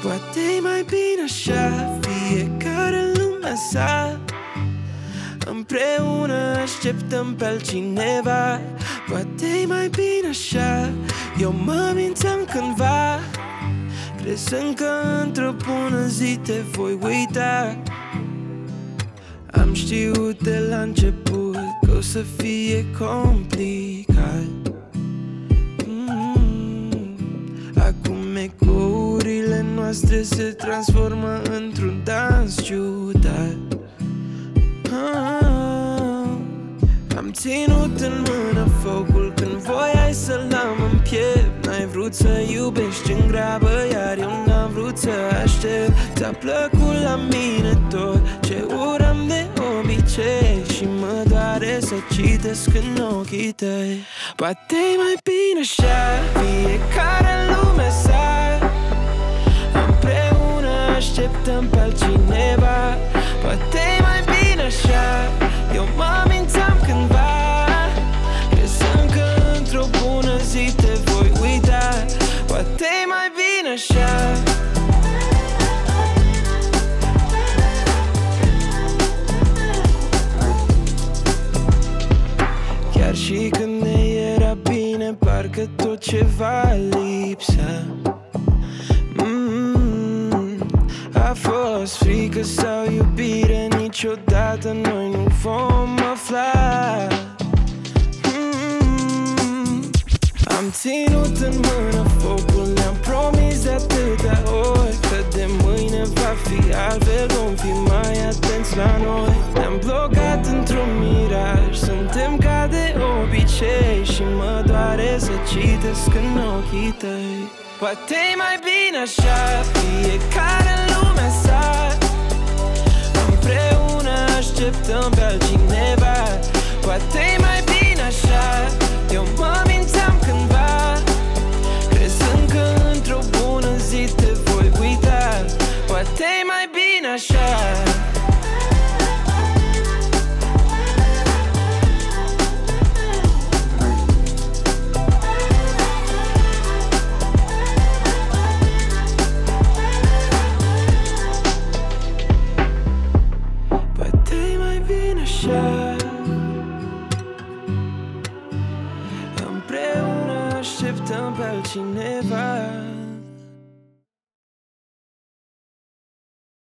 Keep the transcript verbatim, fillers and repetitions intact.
Poate-i mai bine așa, fiecare în lumea sa. Împreună așteptăm pe altcineva. Poate-i mai bine așa. Eu mă mințeam cândva, crezând că într-o bună zi te voi uita. Am știut de la început că o să fie complicat. mm-hmm. Acum ecourile noastre se transformă într-un dans ciudat. ah, Am ținut în mână focul când voiai să-l am în piept. N-ai vrut să iubești în grabă, iar eu n-am vrut să aștept. Ți-a plăcut la mine tot ce uram de obicei și mă doare să citesc în ochii tăi. Poate-i mai bine așa, fiecare în lumea sa. Împreună așteptăm pe altcineva. Poate-i mai bine așa. Eu mă mințeam cândva, crezând că într-o bună zi te voi uita. Poate-i mai bine așa. Chiar și când ne era bine, parcă tot ceva lipsea. mm-hmm. A fost frică sau iubire, niciodată noi nu vom afla. mm-hmm. Am ținut în mână focul, ne-am promis de atâtea ori că de mâine va fi altfel, vom fi mai atenți la noi. Ne-am blocat într-un miraj, suntem ca de obicei și mă doare să citesc în ochii tăi. Poate-i mai bine așa, fiecare în lumea sa. Împreună așteptăm pe altcineva. Poate-i mai bine așa. Eu mă